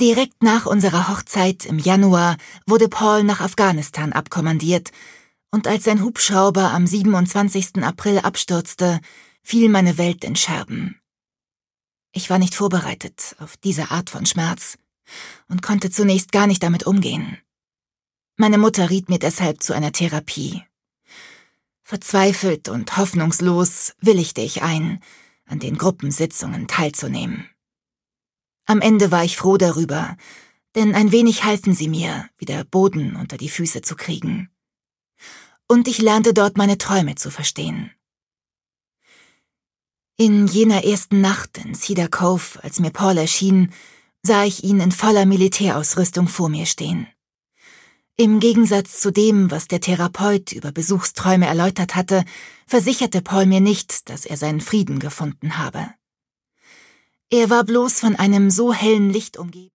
Direkt nach unserer Hochzeit im Januar wurde Paul nach Afghanistan abkommandiert, und als sein Hubschrauber am 27. April abstürzte, fiel meine Welt in Scherben. Ich war nicht vorbereitet auf diese Art von Schmerz und konnte zunächst gar nicht damit umgehen. Meine Mutter riet mir deshalb zu einer Therapie. Verzweifelt und hoffnungslos willigte ich ein, an den Gruppensitzungen teilzunehmen. Am Ende war ich froh darüber, denn ein wenig halfen sie mir, wieder Boden unter die Füße zu kriegen. Und ich lernte dort meine Träume zu verstehen. In jener ersten Nacht in Cedar Cove, als mir Paul erschien, sah ich ihn in voller Militärausrüstung vor mir stehen. Im Gegensatz zu dem, was der Therapeut über Besuchsträume erläutert hatte, versicherte Paul mir nicht, dass er seinen Frieden gefunden habe. Er war bloß von einem so hellen Licht umgeben.